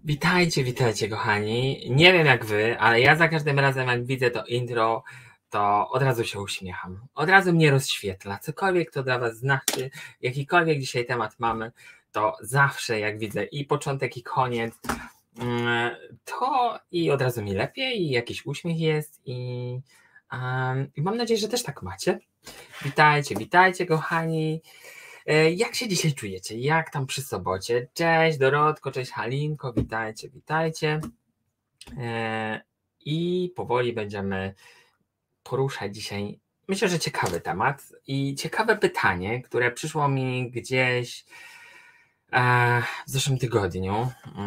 Witajcie, witajcie kochani. Nie wiem jak wy, ale ja za każdym razem jak widzę to intro, to od razu się uśmiecham. Od razu mnie rozświetla. Cokolwiek to dla was znaczy, jakikolwiek dzisiaj temat mamy, to zawsze jak widzę i początek i koniec, to i od razu mi lepiej i jakiś uśmiech jest i mam nadzieję, że też tak macie. Witajcie, witajcie kochani. Jak się dzisiaj czujecie? Jak tam przy sobocie? Cześć Dorotko, cześć Halinko, witajcie, witajcie. I powoli będziemy poruszać dzisiaj, myślę, że ciekawy temat i ciekawe pytanie, które przyszło mi gdzieś w zeszłym tygodniu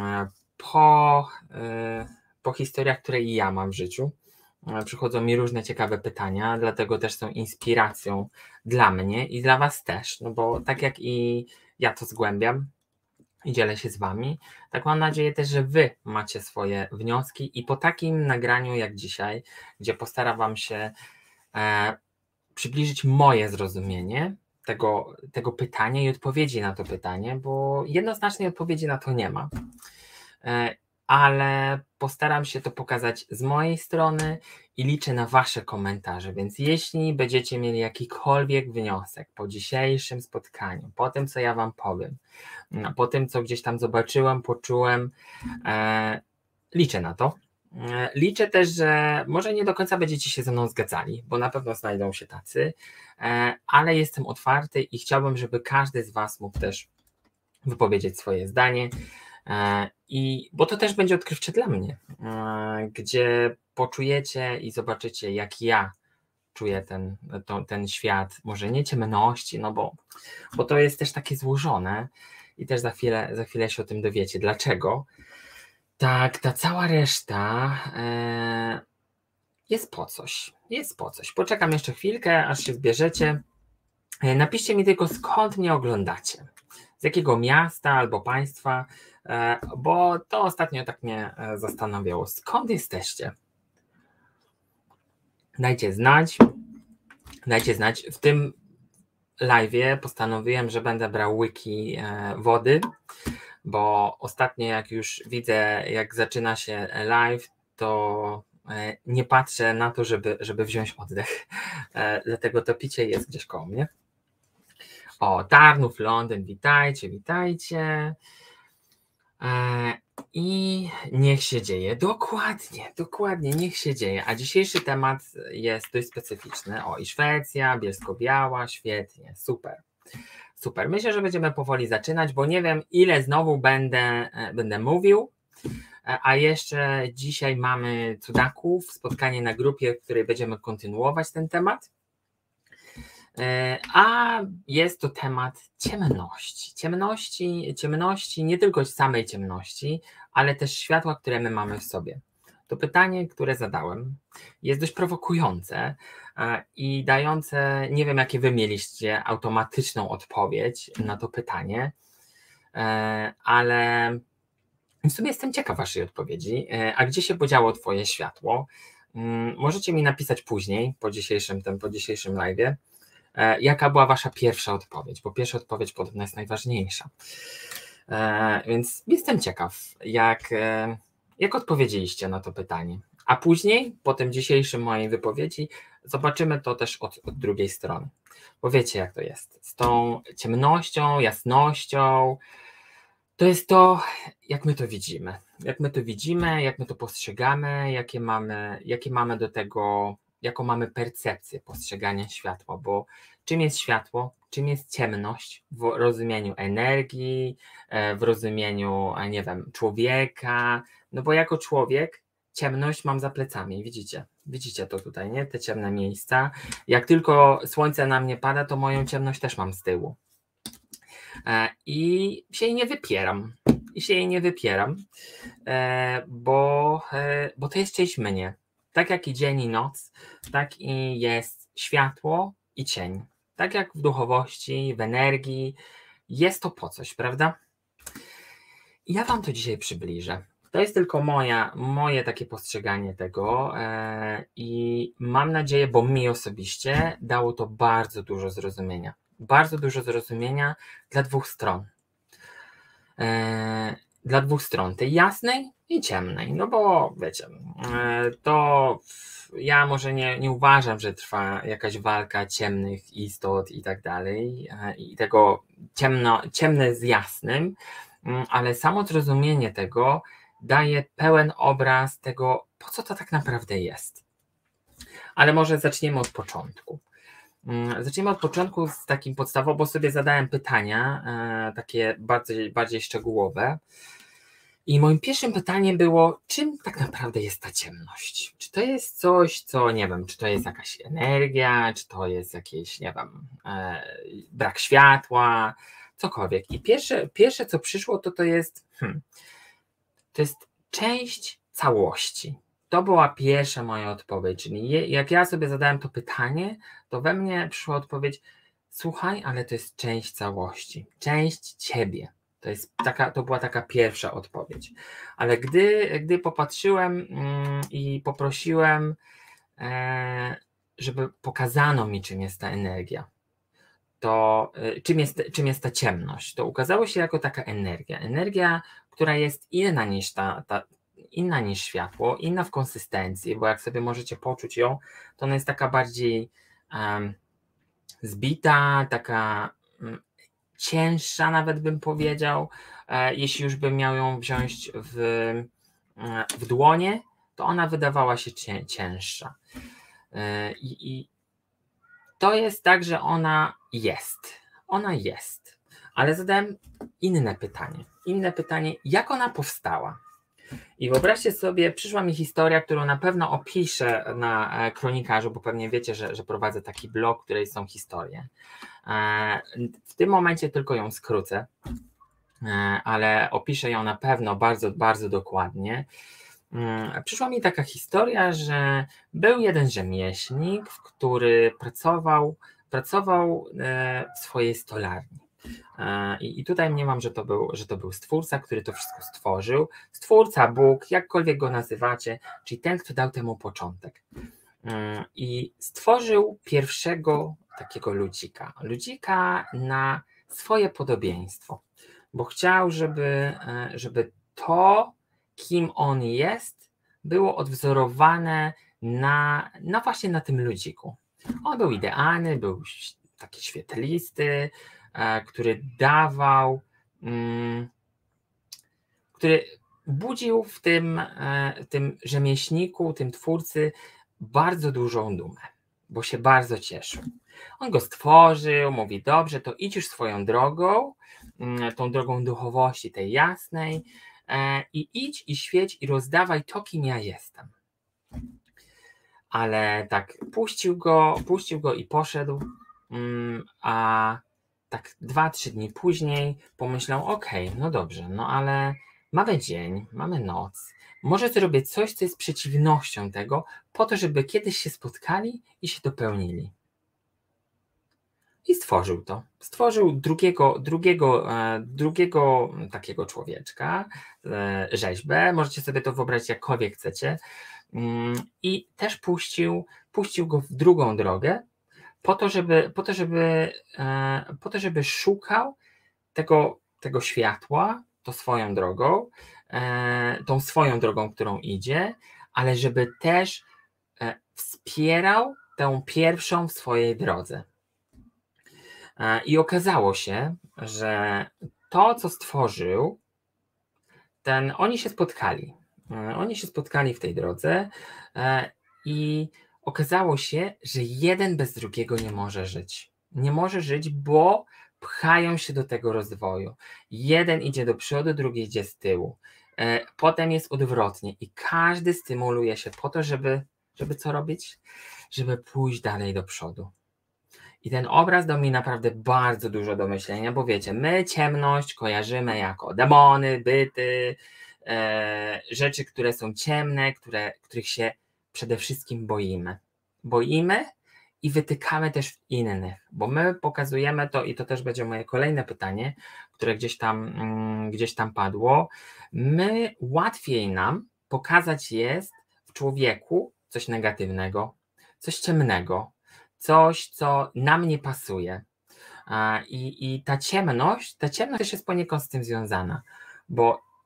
po historiach, które i ja mam w życiu. Przychodzą mi różne ciekawe pytania, dlatego też są inspiracją dla mnie i dla was też, no bo tak jak i ja to zgłębiam i dzielę się z wami, tak mam nadzieję też, że wy macie swoje wnioski i po takim nagraniu jak dzisiaj, gdzie postaram wam się przybliżyć moje zrozumienie tego pytania i odpowiedzi na to pytanie, bo jednoznacznej odpowiedzi na to nie ma. Ale postaram się to pokazać z mojej strony i liczę na wasze komentarze, więc jeśli będziecie mieli jakikolwiek wniosek po dzisiejszym spotkaniu, po tym co ja wam powiem, po tym co gdzieś tam zobaczyłem, poczułem, liczę na to. Liczę też, że może nie do końca będziecie się ze mną zgadzali, bo na pewno znajdą się tacy, ale jestem otwarty i chciałbym, żeby każdy z was mógł też wypowiedzieć swoje zdanie. Bo to też będzie odkrywcze dla mnie, gdzie poczujecie i zobaczycie, jak ja czuję ten świat, może nie ciemności, no bo to jest też takie złożone i też za chwilę się o tym dowiecie. Dlaczego? Tak, ta cała reszta jest po coś. Jest po coś. Poczekam jeszcze chwilkę, aż się zbierzecie. Napiszcie mi tylko, skąd mnie oglądacie. Z jakiego miasta albo państwa, bo to ostatnio tak mnie zastanawiało. Skąd jesteście? Dajcie znać. Dajcie znać. W tym live'ie postanowiłem, że będę brał łyki wody, bo ostatnio jak już widzę, jak zaczyna się live, to nie patrzę na to, żeby wziąć oddech. Dlatego to picie jest gdzieś koło mnie. O, Tarnów, Londyn, witajcie, witajcie. I niech się dzieje. Dokładnie, niech się dzieje. A dzisiejszy temat jest dość specyficzny. O, i Szwecja, Bielsko-Biała, świetnie, super. Super. Myślę, że będziemy powoli zaczynać, bo nie wiem, ile znowu będę mówił. A jeszcze dzisiaj mamy cudaków, spotkanie na grupie, w której będziemy kontynuować ten temat. A jest to temat ciemności, nie tylko samej ciemności, ale też światła, które my mamy w sobie. To pytanie, które zadałem, jest dość prowokujące i dające, nie wiem jakie wy mieliście automatyczną odpowiedź na to pytanie, ale w sumie jestem ciekaw waszej odpowiedzi. A gdzie się podziało twoje światło? Możecie mi napisać później, po dzisiejszym live'ie, jaka była wasza pierwsza odpowiedź, bo pierwsza odpowiedź podobno jest najważniejsza. Więc jestem ciekaw, jak odpowiedzieliście na to pytanie. A później, po tym dzisiejszym mojej wypowiedzi, zobaczymy to też od drugiej strony. Bo wiecie, jak to jest. Z tą ciemnością, jasnością, to jest to, jak my to widzimy. Jak my to postrzegamy, jakie mamy do tego, jaką mamy percepcję postrzegania światła, bo czym jest światło, czym jest ciemność w rozumieniu energii, w rozumieniu, nie wiem, człowieka, no bo jako człowiek ciemność mam za plecami, widzicie to tutaj, nie? Te ciemne miejsca. Jak tylko słońce na mnie pada, to moją ciemność też mam z tyłu. I się jej nie wypieram, bo to jest część mnie. Tak jak i dzień i noc, tak i jest światło i cień. Tak jak w duchowości, w energii, jest to po coś, prawda? I ja wam to dzisiaj przybliżę. To jest tylko moje takie postrzeganie tego i mam nadzieję, bo mi osobiście dało to bardzo dużo zrozumienia. Bardzo dużo zrozumienia dla dwóch stron. dla dwóch stron, tej jasnej i ciemnej, no bo wiecie, to ja może nie uważam, że trwa jakaś walka ciemnych istot i tak dalej, i tego ciemne z jasnym, ale samo zrozumienie tego daje pełen obraz tego, po co to tak naprawdę jest. Ale może zaczniemy od początku. Zaczniemy od początku z takim podstawowym, bo sobie zadałem pytania, takie bardziej szczegółowe. I moim pierwszym pytaniem było, czym tak naprawdę jest ta ciemność? Czy to jest coś, co nie wiem, czy to jest jakaś energia, czy to jest jakieś, nie wiem, brak światła, cokolwiek. I pierwsze co przyszło, to jest część całości. To była pierwsza moja odpowiedź. Czyli jak ja sobie zadałem to pytanie, to we mnie przyszła odpowiedź, słuchaj, ale to jest część całości, część ciebie. To była taka pierwsza odpowiedź. Ale gdy popatrzyłem i poprosiłem, żeby pokazano mi, czym jest ta energia, to czym jest ta ciemność, to ukazało się jako taka energia, która jest inna niż światło, inna w konsystencji, bo jak sobie możecie poczuć ją, to ona jest taka bardziej zbita, taka cięższa nawet bym powiedział. Jeśli już bym miał ją wziąć w dłonie, to ona wydawała się cięższa. I to jest tak, że ona jest. Ale zadałem inne pytanie, jak ona powstała? I wyobraźcie sobie, przyszła mi historia, którą na pewno opiszę na Kronikarzu, bo pewnie wiecie, że prowadzę taki blog, w której są historie. W tym momencie tylko ją skrócę, ale opiszę ją na pewno bardzo, bardzo dokładnie. Przyszła mi taka historia, że był jeden rzemieślnik, który pracował w swojej stolarni. I tutaj mniemam, że to był stwórca, który to wszystko stworzył. Stwórca, Bóg, jakkolwiek go nazywacie, czyli ten, kto dał temu początek. I stworzył pierwszego takiego ludzika na swoje podobieństwo, bo chciał, żeby to, kim on jest, było odwzorowane właśnie na tym ludziku. On był idealny, był taki świetlisty, który który budził w tym rzemieślniku, tym twórcy bardzo dużą dumę, bo się bardzo cieszył. On go stworzył, mówi, dobrze, to idź już swoją drogą, tą drogą duchowości, tej jasnej, i idź i świeć i rozdawaj to, kim ja jestem. Ale tak, puścił go i poszedł, a tak 2-3 dni później pomyślał, okej, no dobrze, no ale mamy dzień, mamy noc, może zrobię coś, co jest przeciwnością tego, po to, żeby kiedyś się spotkali i się dopełnili. I stworzył to. Stworzył drugiego takiego człowieczka, rzeźbę, możecie sobie to wyobrazić jakkolwiek chcecie, i też puścił go w drugą drogę, po to, żeby szukał tego światła, tą swoją drogą, którą idzie, ale żeby też wspierał tę pierwszą w swojej drodze. I okazało się, że to, co stworzył, oni się spotkali. Oni się spotkali w tej drodze i okazało się, że jeden bez drugiego nie może żyć. Nie może żyć, bo pchają się do tego rozwoju. Jeden idzie do przodu, drugi idzie z tyłu. Potem jest odwrotnie i każdy stymuluje się po to, żeby co robić? Żeby pójść dalej do przodu. I ten obraz dał mi naprawdę bardzo dużo do myślenia, bo wiecie, my ciemność kojarzymy jako demony, byty, rzeczy, które są ciemne, których się przede wszystkim boimy. Boimy i wytykamy też w innych, bo my pokazujemy to, i to też będzie moje kolejne pytanie, które gdzieś tam padło. Łatwiej nam pokazać jest w człowieku coś negatywnego, coś ciemnego, coś, co nam nie pasuje. I ta ciemność też jest poniekąd z tym związana, bo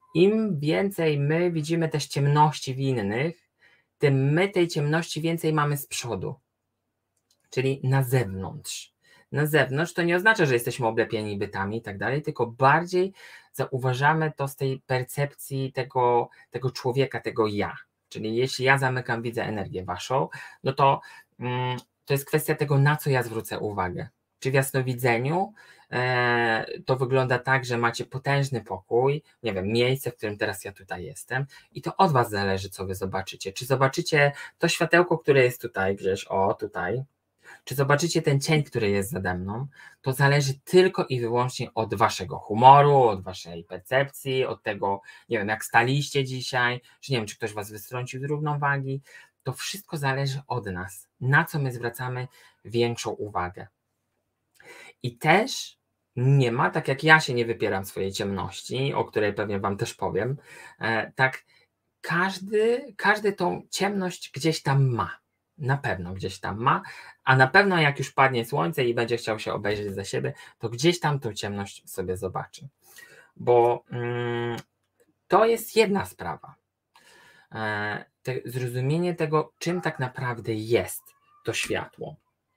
im więcej my widzimy też ciemności w innych, tym my tej ciemności więcej mamy z przodu, czyli na zewnątrz. Na zewnątrz to nie oznacza, że jesteśmy oblepieni bytami i tak dalej, tylko bardziej zauważamy to z tej percepcji tego człowieka, tego ja. Czyli jeśli ja zamykam, widzę energię waszą, no to to jest kwestia tego, na co ja zwrócę uwagę. Czy w jasnowidzeniu to wygląda tak, że macie potężny pokój, nie wiem, miejsce, w którym teraz ja tutaj jestem i to od was zależy, co wy zobaczycie. Czy zobaczycie to światełko, które jest tutaj gdzieś, tutaj, czy zobaczycie ten cień, który jest zade mną, to zależy tylko i wyłącznie od waszego humoru, od waszej percepcji, od tego, nie wiem, jak staliście dzisiaj, czy nie wiem, czy ktoś was wystrącił z równowagi. To wszystko zależy od nas, na co my zwracamy większą uwagę. I też nie ma, tak jak ja się nie wypieram swojej ciemności, o której pewnie wam też powiem, tak każdy tą ciemność gdzieś tam ma. Na pewno gdzieś tam ma, a na pewno jak już padnie słońce i będzie chciał się obejrzeć za siebie, to gdzieś tam tą ciemność sobie zobaczy. Bo to jest jedna sprawa. Zrozumienie tego, czym tak naprawdę jest to światło.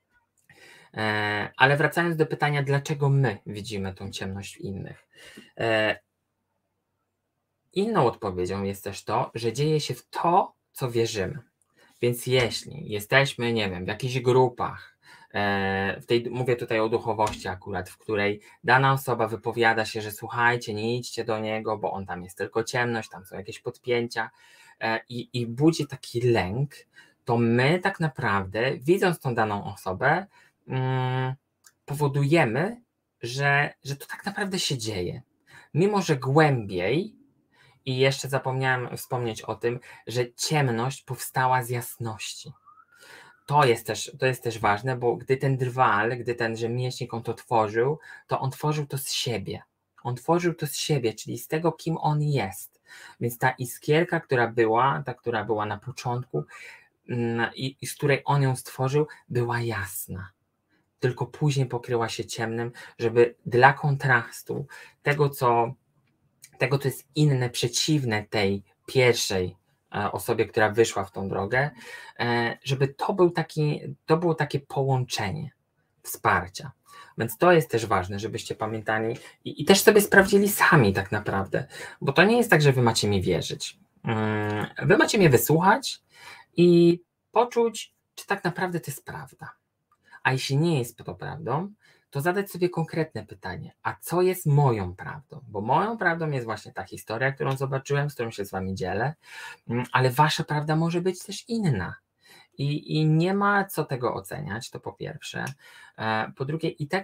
Ale wracając do pytania, dlaczego my widzimy tą ciemność w innych. Inną odpowiedzią jest też to, że dzieje się w to, co wierzymy. Więc jeśli jesteśmy, nie wiem, w jakichś grupach, mówię tutaj o duchowości akurat, w której dana osoba wypowiada się, że słuchajcie, nie idźcie do niego, bo on tam jest tylko ciemność, tam są jakieś podpięcia i budzi taki lęk, to my tak naprawdę, widząc tą daną osobę, powodujemy, że to tak naprawdę się dzieje. Mimo że głębiej, i jeszcze zapomniałem wspomnieć o tym, że ciemność powstała z jasności. To jest też ważne, bo gdy ten drwal, gdy ten rzemieślnik on to tworzył, to on tworzył to z siebie. On tworzył to z siebie, czyli z tego, kim on jest. Więc ta iskierka, która była na początku i z której on ją stworzył, była jasna. Tylko później pokryła się ciemnym, żeby dla kontrastu tego, co jest inne, przeciwne tej pierwszej osobie, która wyszła w tą drogę, żeby to było takie połączenie wsparcia. Więc to jest też ważne, żebyście pamiętali i też sobie sprawdzili sami tak naprawdę, bo to nie jest tak, że wy macie mi wierzyć. Wy macie mnie wysłuchać i poczuć, czy tak naprawdę to jest prawda. A jeśli nie jest to prawdą, to zadać sobie konkretne pytanie, a co jest moją prawdą? Bo moją prawdą jest właśnie ta historia, którą zobaczyłem, z którą się z wami dzielę, ale wasza prawda może być też inna. I nie ma co tego oceniać, to po pierwsze. Po drugie, i tak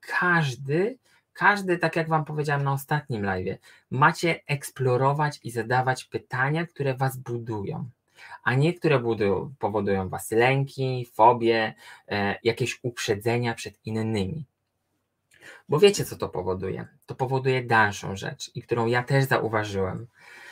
każdy, tak jak wam powiedziałem na ostatnim live, macie eksplorować i zadawać pytania, które was budują, a nie które powodują was lęki, fobie, jakieś uprzedzenia przed innymi. Bo wiecie, co to powoduje? To powoduje dalszą rzecz, i którą ja też zauważyłem.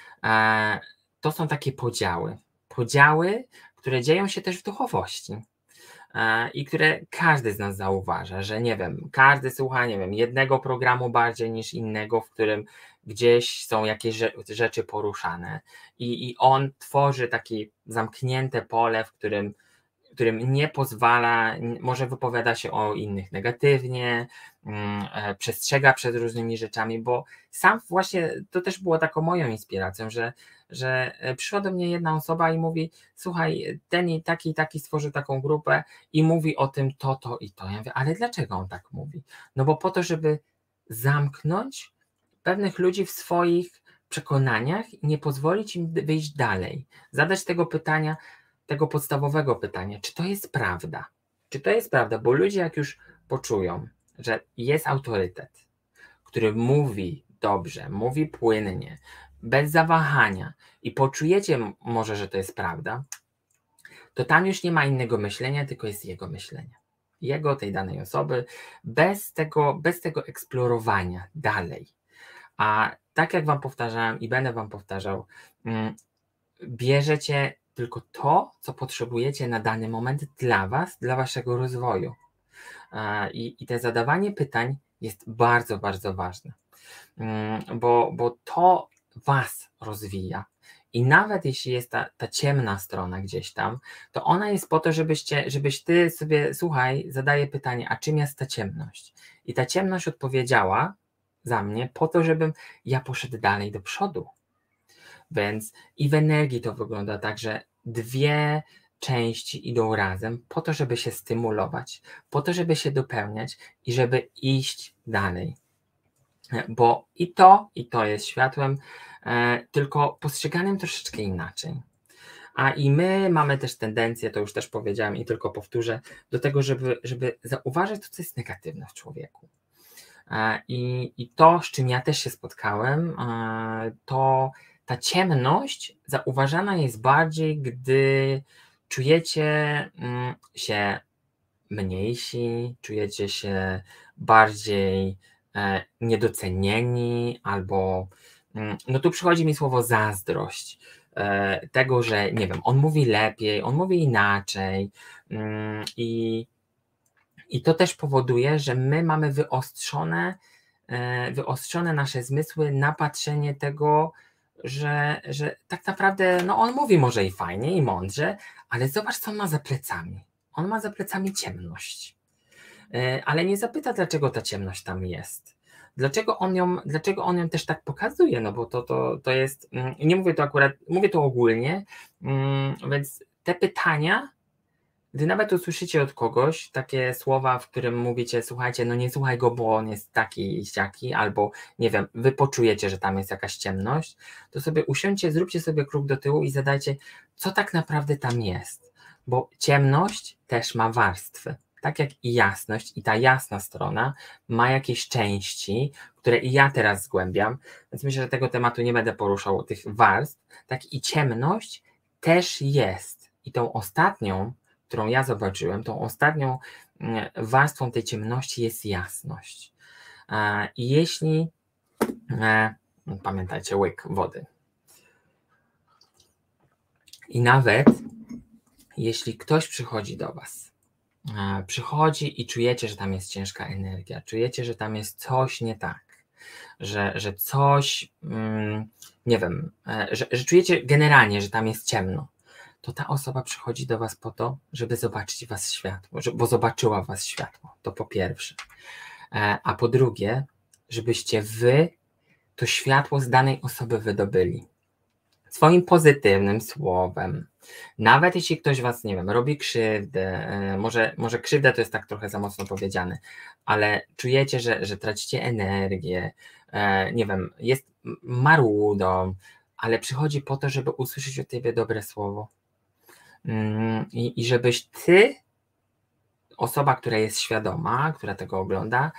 To są takie podziały. Podziały, które dzieją się też w duchowości i które każdy z nas zauważa, że nie wiem, każdy słucha, nie wiem, jednego programu bardziej niż innego, w którym gdzieś są jakieś rzeczy poruszane i on tworzy takie zamknięte pole, w którym nie pozwala, może wypowiada się o innych negatywnie, przestrzega przed różnymi rzeczami, bo sam właśnie to też było taką moją inspiracją, że przyszła do mnie jedna osoba i mówi, słuchaj, ten i taki stworzył taką grupę i mówi o tym to i to. Ja mówię, ale dlaczego on tak mówi? No bo po to, żeby zamknąć pewnych ludzi w swoich przekonaniach i nie pozwolić im wyjść dalej. Zadać tego podstawowego pytania, czy to jest prawda? Czy to jest prawda? Bo ludzie jak już poczują, że jest autorytet, który mówi dobrze, mówi płynnie, bez zawahania i poczujecie może, że to jest prawda, to tam już nie ma innego myślenia, tylko jest jego myślenie. Jego, tej danej osoby, bez tego eksplorowania dalej. A tak jak wam powtarzałem i będę wam powtarzał, bierzecie tylko to, co potrzebujecie na dany moment dla was, dla waszego rozwoju. I te zadawanie pytań jest bardzo, bardzo ważne, bo to was rozwija. I nawet jeśli jest ta ciemna strona gdzieś tam, to ona jest po to, żebyś ty sobie, słuchaj, zadaje pytanie, a czym jest ta ciemność? I ta ciemność odpowiedziała za mnie po to, żebym ja poszedł dalej do przodu. Więc i w energii to wygląda tak, że dwie części idą razem po to, żeby się stymulować, po to, żeby się dopełniać i żeby iść dalej. Bo i to jest światłem, tylko postrzeganym troszeczkę inaczej. A i my mamy też tendencję, to już też powiedziałem i tylko powtórzę, do tego, żeby zauważyć to, co jest negatywne w człowieku. I to, z czym ja też się spotkałem, to ta ciemność zauważana jest bardziej, gdy czujecie się mniejsi, czujecie się bardziej niedocenieni, albo no tu przychodzi mi słowo zazdrość, tego, że nie wiem, on mówi lepiej, on mówi inaczej, i to też powoduje, że my mamy wyostrzone nasze zmysły na patrzenie tego, że tak naprawdę no on mówi może i fajnie i mądrze, ale zobacz, co on ma za plecami. On ma za plecami ciemność. Ale nie zapyta, dlaczego ta ciemność tam jest. Dlaczego on ją też tak pokazuje, no bo to jest, nie mówię to akurat, mówię to ogólnie, więc te pytania, gdy nawet usłyszycie od kogoś takie słowa, w którym mówicie, słuchajcie, no nie słuchaj go, bo on jest taki i siaki, albo nie wiem, wy poczujecie, że tam jest jakaś ciemność, to sobie usiądźcie, zróbcie sobie krok do tyłu i zadajcie, co tak naprawdę tam jest, bo ciemność też ma warstwy. Tak jak i jasność, i ta jasna strona ma jakieś części, które i ja teraz zgłębiam, więc myślę, że tego tematu nie będę poruszał, tych warstw, tak i ciemność też jest. I tą ostatnią, którą ja zobaczyłem, tą ostatnią warstwą tej ciemności jest jasność. I jeśli, pamiętajcie, łyk wody. I nawet jeśli ktoś przychodzi do was, przychodzi i czujecie, że tam jest ciężka energia, czujecie, że tam jest coś nie tak, że coś, nie wiem, że czujecie generalnie, że tam jest ciemno, to ta osoba przychodzi do was po to, żeby zobaczyć was światło, bo zobaczyła was światło, to po pierwsze. A po drugie, żebyście wy to światło z danej osoby wydobyli. Swoim pozytywnym słowem. Nawet jeśli ktoś was, nie wiem, robi krzywdę, może krzywda to jest tak trochę za mocno powiedziane, ale czujecie, że tracicie energię, nie wiem, jest marudą, ale przychodzi po to, żeby usłyszeć od ciebie dobre słowo. I żebyś ty, osoba, która jest świadoma, która tego ogląda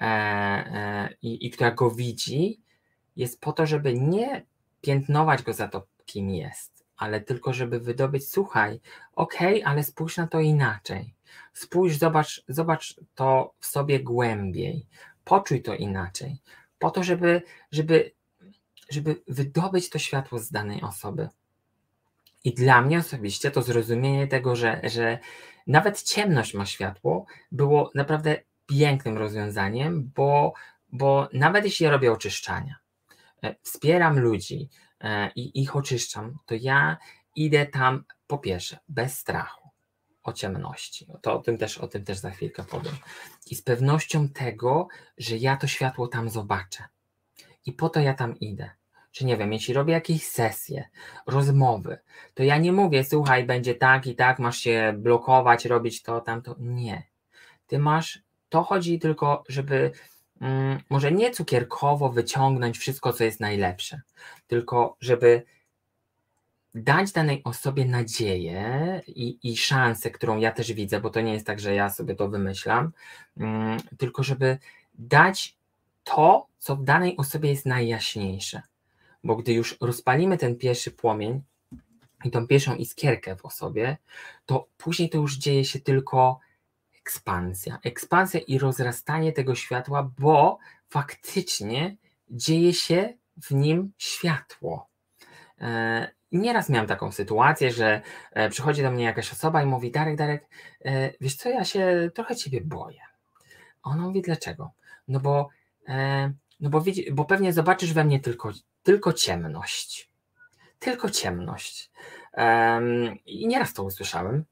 i która go widzi, jest po to, żeby nie piętnować go za to, kim jest, ale tylko żeby wydobyć, słuchaj, okej, ale spójrz na to inaczej. Spójrz, zobacz to w sobie głębiej. Poczuj to inaczej. Po to, żeby wydobyć to światło z danej osoby. I dla mnie osobiście to zrozumienie tego, że nawet ciemność ma światło, było naprawdę pięknym rozwiązaniem, bo nawet jeśli ja robię oczyszczania, wspieram ludzi i ich oczyszczam, to ja idę tam po pierwsze bez strachu o ciemności. To o tym też za chwilkę powiem. I z pewnością tego, że ja to światło tam zobaczę. I po to ja tam idę. Czy nie wiem, jeśli robię jakieś sesje, rozmowy, to ja nie mówię, słuchaj, będzie tak i tak, masz się blokować, robić to, tamto. Nie. To chodzi tylko, żeby może nie cukierkowo wyciągnąć wszystko, co jest najlepsze, tylko żeby dać danej osobie nadzieję i szansę, którą ja też widzę, bo to nie jest tak, że ja sobie to wymyślam, tylko żeby dać to, co w danej osobie jest najjaśniejsze. Bo gdy już rozpalimy ten pierwszy płomień i tą pierwszą iskierkę w osobie, to później to już dzieje się tylko ekspansja i rozrastanie tego światła, bo faktycznie dzieje się w nim światło. Nieraz miałem taką sytuację, że przychodzi do mnie jakaś osoba i mówi, Darek, wiesz co, ja się trochę ciebie boję. A ona mówi, dlaczego? No bo No bo pewnie zobaczysz we mnie tylko ciemność. Tylko ciemność. I nieraz to usłyszałem,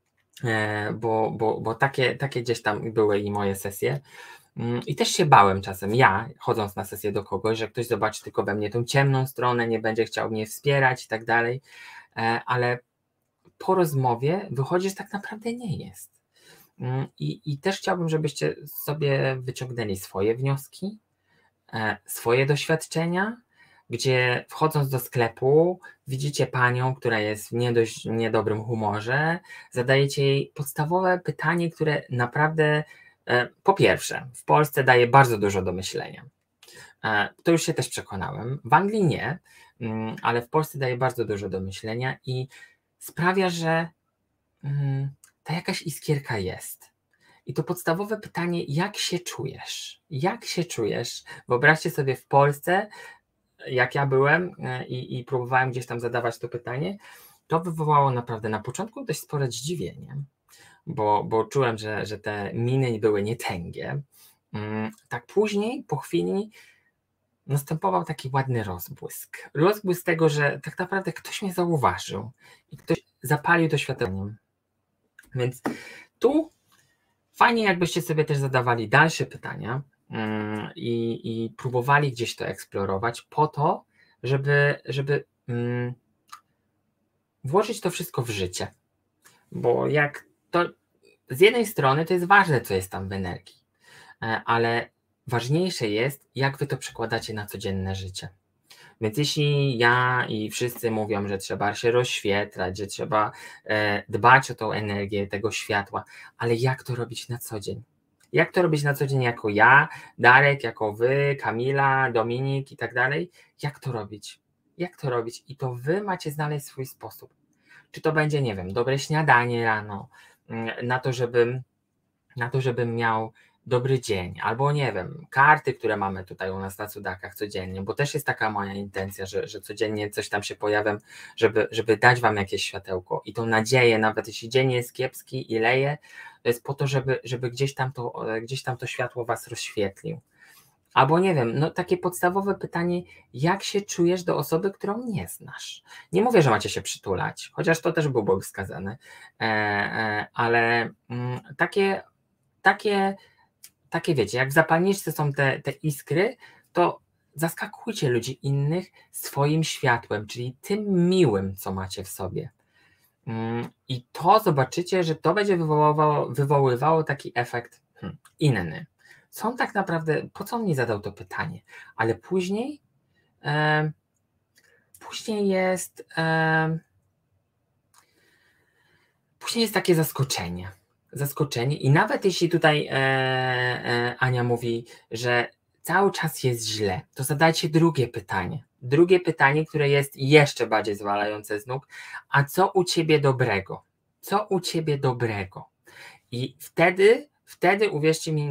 bo takie gdzieś tam były i moje sesje. I też się bałem czasem, ja chodząc na sesję do kogoś, że ktoś zobaczy tylko we mnie tą ciemną stronę, nie będzie chciał mnie wspierać i tak dalej, ale po rozmowie wychodzi, że tak naprawdę nie jest. I też chciałbym, żebyście sobie wyciągnęli swoje wnioski, swoje doświadczenia, gdzie wchodząc do sklepu widzicie panią, która jest w dość niedobrym humorze, zadajecie jej podstawowe pytanie, które naprawdę po pierwsze w Polsce daje bardzo dużo do myślenia. To już się też przekonałem. W Anglii nie, ale w Polsce daje bardzo dużo do myślenia i sprawia, że ta jakaś iskierka jest. I to podstawowe pytanie, jak się czujesz? Jak się czujesz? Wyobraźcie sobie w Polsce, jak ja byłem i próbowałem gdzieś tam zadawać to pytanie, to wywołało naprawdę na początku dość spore zdziwienie, bo czułem, że te miny były nietęgie. Tak później, po chwili następował taki ładny rozbłysk. Rozbłysk tego, że tak naprawdę ktoś mnie zauważył i ktoś zapalił to światełkiem. Więc tu fajnie, jakbyście sobie też zadawali dalsze pytania i próbowali gdzieś to eksplorować po to, żeby włożyć to wszystko w życie. Bo jak to z jednej strony to jest ważne, co jest tam w energii, ale ważniejsze jest, jak wy to przekładacie na codzienne życie. Więc jeśli ja i wszyscy mówią, że trzeba się rozświetlać, że trzeba dbać o tą energię tego światła, ale jak to robić na co dzień? Jak to robić na co dzień jako ja, Darek, jako wy, Kamila, Dominik i tak dalej? Jak to robić? Jak to robić? I to wy macie znaleźć swój sposób. Czy to będzie, nie wiem, dobre śniadanie rano, na to, żebym miał dobry dzień, albo nie wiem, karty, które mamy tutaj u nas na cudakach codziennie, bo też jest taka moja intencja, że codziennie coś tam się pojawiam, żeby dać wam jakieś światełko i tą nadzieję, nawet jeśli dzień jest kiepski i leje, to jest po to, żeby gdzieś tam to światło was rozświetlił. Albo nie wiem, no takie podstawowe pytanie, jak się czujesz do osoby, którą nie znasz? Nie mówię, że macie się przytulać, chociaż to też byłoby wskazane, ale takie wiecie, jak w zapalniczce są te iskry, to zaskakujcie ludzi innych swoim światłem, czyli tym miłym, co macie w sobie. I to zobaczycie, że to będzie wywoływało taki efekt inny. Są tak naprawdę, po co on mi zadał to pytanie, ale później jest takie zaskoczenie i nawet jeśli tutaj Ania mówi, że cały czas jest źle, to zadajcie drugie pytanie, które jest jeszcze bardziej zwalające z nóg, a co u ciebie dobrego? Co u ciebie dobrego? I wtedy uwierzcie mi,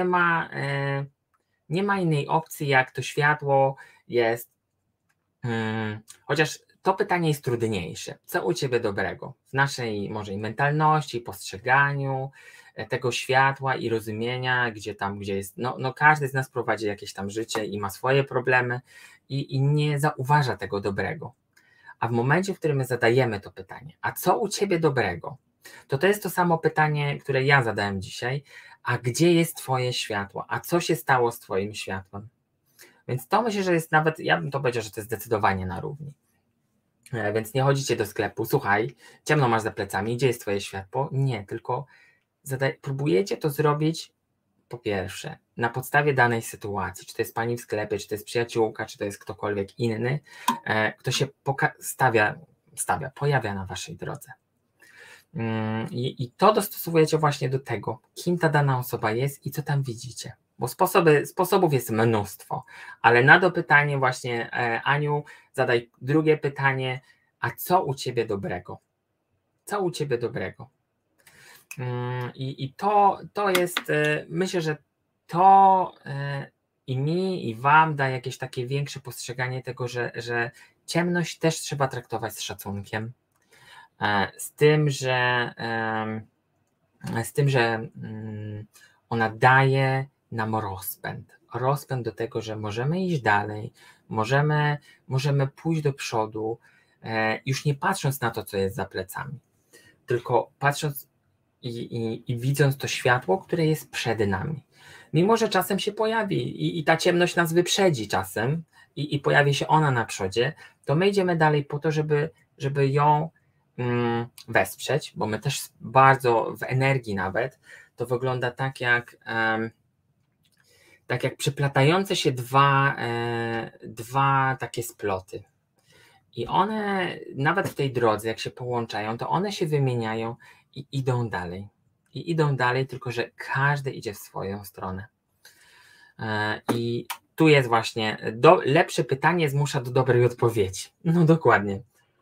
nie ma innej opcji, jak to światło jest, chociaż to pytanie jest trudniejsze. Co u ciebie dobrego? W naszej może i mentalności, postrzeganiu tego światła i rozumienia, gdzie jest, no każdy z nas prowadzi jakieś tam życie i ma swoje problemy i nie zauważa tego dobrego. A w momencie, w którym my zadajemy to pytanie, a co u ciebie dobrego? To jest to samo pytanie, które ja zadałem dzisiaj, a gdzie jest twoje światło? A co się stało z twoim światłem? Więc to myślę, że jest nawet, ja bym to powiedział, że to jest zdecydowanie na równi. Więc nie chodzicie do sklepu, słuchaj, ciemno masz za plecami, gdzie jest twoje światło? Nie, tylko próbujecie to zrobić po pierwsze na podstawie danej sytuacji, czy to jest pani w sklepie, czy to jest przyjaciółka, czy to jest ktokolwiek inny, kto się pojawia na waszej drodze. I to dostosowujecie właśnie do tego, kim ta dana osoba jest i co tam widzicie. Bo sposobów jest mnóstwo, ale na dopytanie właśnie Aniu zadaj drugie pytanie, a co u ciebie dobrego? Co u ciebie dobrego? I to jest, myślę, że to i mi, i wam da jakieś takie większe postrzeganie tego, że ciemność też trzeba traktować z szacunkiem, z tym, że ona daje nam rozpęd do tego, że możemy iść dalej, możemy pójść do przodu, już nie patrząc na to, co jest za plecami, tylko patrząc i widząc to światło, które jest przed nami. Mimo że czasem się pojawi i ta ciemność nas wyprzedzi czasem i pojawi się ona na przodzie, to my idziemy dalej po to, żeby ją wesprzeć, bo my też bardzo w energii nawet to wygląda tak jak przeplatające się dwa takie sploty. I one nawet w tej drodze, jak się połączają, to one się wymieniają i idą dalej. I idą dalej, tylko że każdy idzie w swoją stronę. I tu jest właśnie lepsze pytanie zmusza do dobrej odpowiedzi. No dokładnie.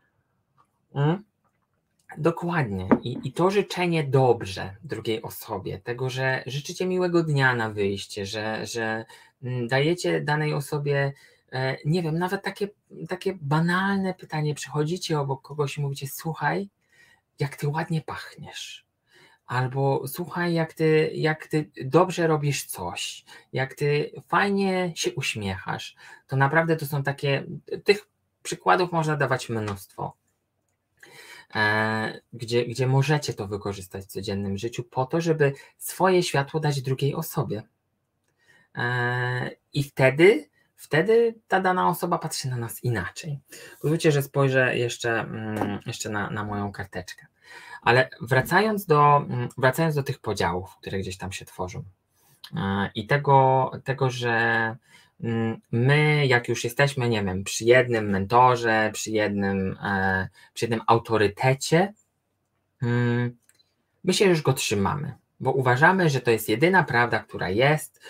Dokładnie. I to życzenie dobrze drugiej osobie, tego, że życzycie miłego dnia na wyjście, że dajecie danej osobie, nie wiem, nawet takie banalne pytanie, przychodzicie obok kogoś i mówicie: słuchaj, jak ty ładnie pachniesz, albo słuchaj, jak ty dobrze robisz coś, jak ty fajnie się uśmiechasz. To naprawdę to są tych przykładów można dawać mnóstwo. Gdzie możecie to wykorzystać w codziennym życiu po to, żeby swoje światło dać drugiej osobie. I wtedy ta dana osoba patrzy na nas inaczej. Pozwólcie, że spojrzę jeszcze na moją karteczkę. Ale wracając do tych podziałów, które gdzieś tam się tworzą i tego, że my, jak już jesteśmy, nie wiem, przy jednym mentorze, przy jednym autorytecie, my się już go trzymamy, bo uważamy, że to jest jedyna prawda, która jest,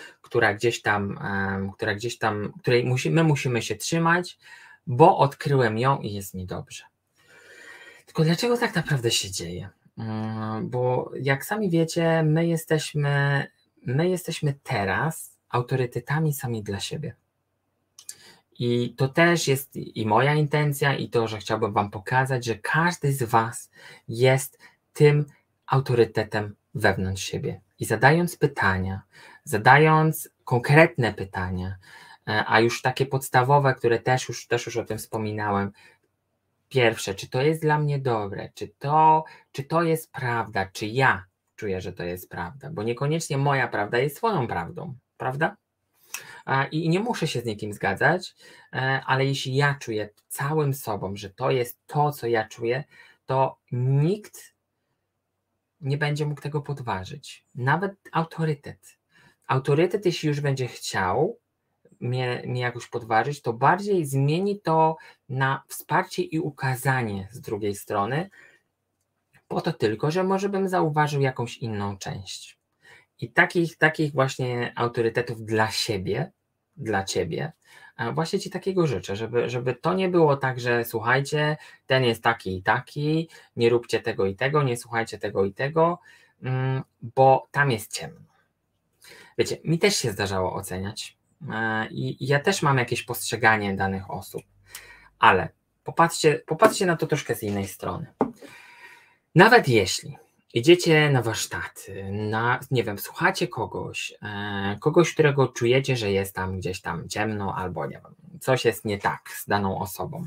której my musimy się trzymać, bo odkryłem ją i jest mi dobrze. Tylko dlaczego tak naprawdę się dzieje? Bo jak sami wiecie, my jesteśmy teraz autorytetami sami dla siebie. I to też jest i moja intencja, i to, że chciałbym wam pokazać, że każdy z was jest tym autorytetem wewnątrz siebie. I zadając pytania, zadając konkretne pytania, a już takie podstawowe, które też już o tym wspominałem. Pierwsze, czy to jest dla mnie dobre, czy to jest prawda, czy ja czuję, że to jest prawda, bo niekoniecznie moja prawda jest swoją prawdą, prawda? I nie muszę się z nikim zgadzać, ale jeśli ja czuję całym sobą, że to jest to, co ja czuję, to nikt nie będzie mógł tego podważyć. Nawet autorytet. Autorytet, jeśli już będzie chciał mnie jakoś podważyć, to bardziej zmieni to na wsparcie i ukazanie z drugiej strony, po to tylko, że może bym zauważył jakąś inną część. I takich właśnie autorytetów dla siebie, dla ciebie, właśnie ci takiego życzę, żeby to nie było tak, że słuchajcie, ten jest taki i taki, nie róbcie tego i tego, nie słuchajcie tego i tego, bo tam jest ciemno. Wiecie, mi też się zdarzało oceniać i ja też mam jakieś postrzeganie danych osób, ale popatrzcie na to troszkę z innej strony. Nawet jeśli idziecie na warsztaty, nie wiem, słuchacie kogoś, którego czujecie, że jest tam gdzieś tam ciemno, albo nie wiem, coś jest nie tak z daną osobą,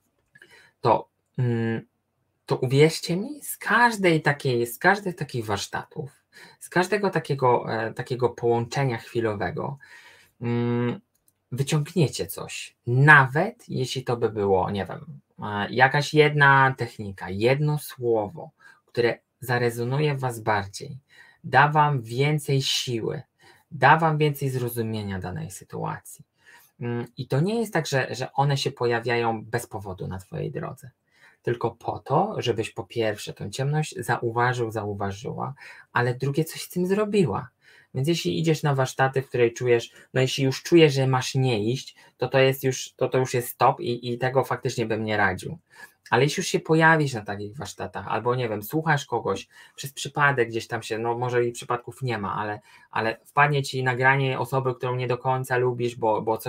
to uwierzcie mi, z każdych takich warsztatów, z każdego takiego połączenia chwilowego wyciągniecie coś, nawet jeśli to by było, nie wiem, jakaś jedna technika, jedno słowo, które zarezonuje w was bardziej, da wam więcej siły, da wam więcej zrozumienia danej sytuacji. I to nie jest tak, że one się pojawiają bez powodu na twojej drodze, tylko po to, żebyś po pierwsze tą ciemność zauważyła, ale drugie coś z tym zrobiła. Więc jeśli idziesz na warsztaty, w której czujesz, no jeśli już czujesz, że masz nie iść, to już jest stop i tego faktycznie bym nie radził. Ale jeśli już się pojawisz na takich warsztatach, albo nie wiem, słuchasz kogoś przez przypadek gdzieś tam się, no może i przypadków nie ma, ale wpadnie ci nagranie osoby, którą nie do końca lubisz, bo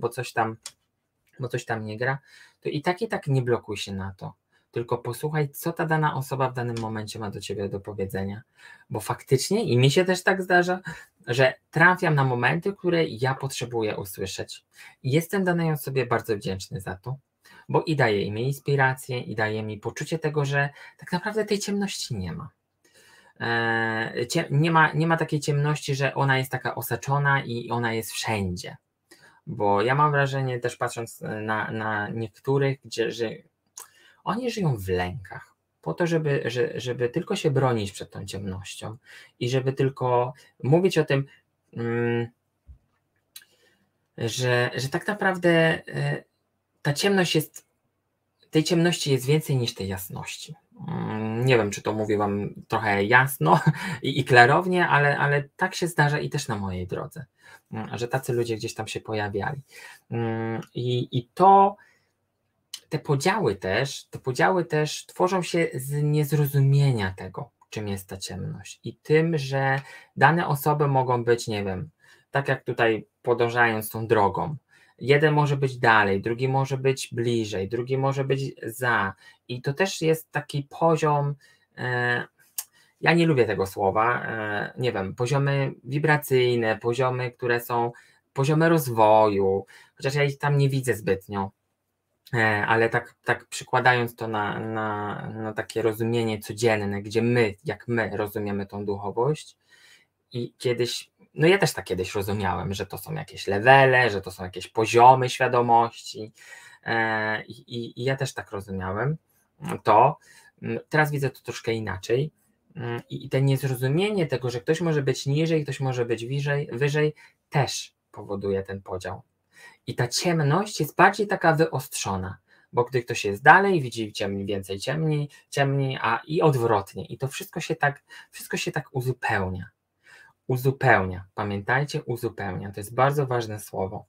coś tam nie gra, to i tak nie blokuj się na to. Tylko posłuchaj, co ta dana osoba w danym momencie ma do ciebie do powiedzenia. Bo faktycznie, i mi się też tak zdarza, że trafiam na momenty, które ja potrzebuję usłyszeć. I jestem danej osobie bardzo wdzięczny za to, bo i daje mi inspirację, i daje mi poczucie tego, że tak naprawdę tej ciemności nie ma. Nie ma takiej ciemności, że ona jest taka osaczona i ona jest wszędzie. Bo ja mam wrażenie, też patrząc na niektórych, że oni żyją w lękach, po to, żeby tylko się bronić przed tą ciemnością i żeby tylko mówić o tym, że tak naprawdę ta ciemność tej ciemności jest więcej niż tej jasności. Nie wiem, czy to mówię wam trochę jasno i klarownie, ale tak się zdarza i też na mojej drodze, że tacy ludzie gdzieś tam się pojawiali. I te podziały też tworzą się z niezrozumienia tego, czym jest ta ciemność i tym, że dane osoby mogą być, nie wiem, tak jak tutaj podążając tą drogą, jeden może być dalej, drugi może być bliżej, drugi może być za i to też jest taki poziom, ja nie lubię tego słowa, nie wiem, poziomy wibracyjne, poziomy, które są poziomy rozwoju, chociaż ja ich tam nie widzę zbytnio, ale tak przykładając to na takie rozumienie codzienne, gdzie jak my rozumiemy tą duchowość i kiedyś, no ja też tak kiedyś rozumiałem, że to są jakieś levele, że to są jakieś poziomy świadomości i ja też tak rozumiałem to, teraz widzę to troszkę inaczej i to niezrozumienie tego, że ktoś może być niżej, ktoś może być wyżej też powoduje ten podział. I ta ciemność jest bardziej taka wyostrzona, bo gdy ktoś jest dalej, widzi więcej ciemniej, i odwrotnie. I to wszystko się tak uzupełnia. Uzupełnia, pamiętajcie, uzupełnia. To jest bardzo ważne słowo.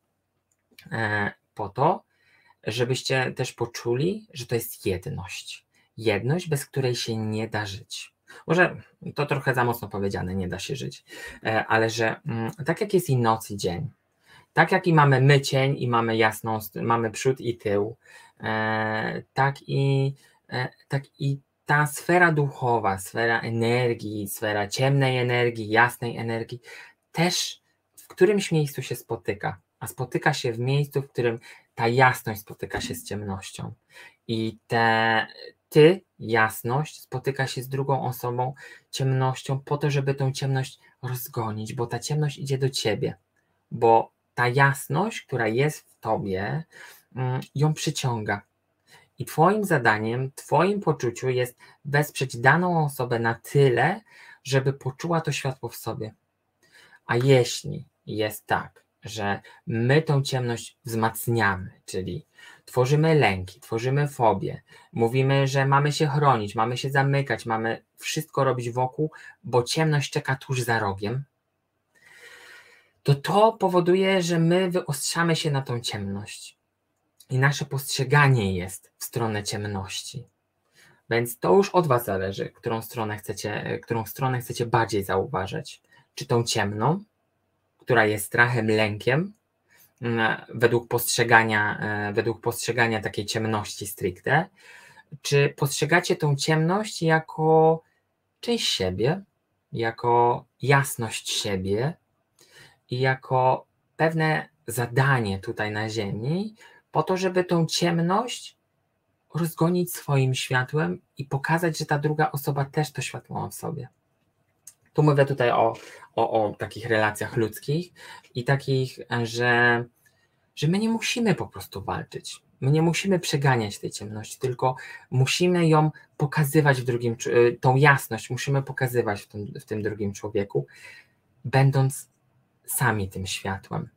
Po to, żebyście też poczuli, że to jest jedność. Jedność, bez której się nie da żyć. Może to trochę za mocno powiedziane, nie da się żyć, ale że tak jak jest i noc i dzień, tak jak i mamy my cień i mamy jasną, mamy przód i tył, tak i ta sfera duchowa, sfera energii, sfera ciemnej energii, jasnej energii, też w którymś miejscu się spotyka, a spotyka się w miejscu, w którym ta jasność spotyka się z ciemnością. I jasność, spotyka się z drugą osobą, ciemnością, po to, żeby tą ciemność rozgonić, bo ta ciemność idzie do ciebie, bo ta jasność, która jest w tobie, ją przyciąga. I twoim zadaniem, twoim poczuciu jest wesprzeć daną osobę na tyle, żeby poczuła to światło w sobie. A jeśli jest tak, że my tą ciemność wzmacniamy, czyli tworzymy lęki, tworzymy fobie, mówimy, że mamy się chronić, mamy się zamykać, mamy wszystko robić wokół, bo ciemność czeka tuż za rogiem, to powoduje, że my wyostrzamy się na tą ciemność i nasze postrzeganie jest w stronę ciemności. Więc to już od was zależy, którą stronę chcecie bardziej zauważać. Czy tą ciemną, która jest strachem, lękiem, według postrzegania takiej ciemności stricte, czy postrzegacie tą ciemność jako część siebie, jako jasność siebie i jako pewne zadanie tutaj na ziemi, po to, żeby tą ciemność rozgonić swoim światłem i pokazać, że ta druga osoba też to światło ma w sobie. Tu mówię tutaj o takich relacjach ludzkich i takich, że my nie musimy po prostu walczyć. My nie musimy przeganiać tej ciemności, tylko musimy ją pokazywać tą jasność musimy pokazywać w tym drugim człowieku, będąc sami tym światłem.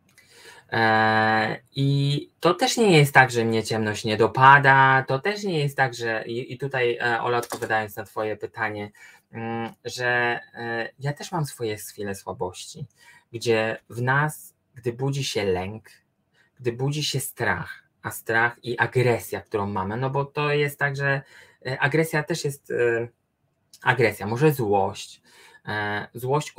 I to też nie jest tak, że mnie ciemność nie dopada, to też nie jest tak, że i tutaj Ola, odpowiadając na twoje pytanie, że ja też mam swoje chwile słabości, gdzie w nas, gdy budzi się lęk, gdy budzi się strach, a strach i agresja, którą mamy, no bo to jest tak, że agresja też jest agresja, może złość. Złość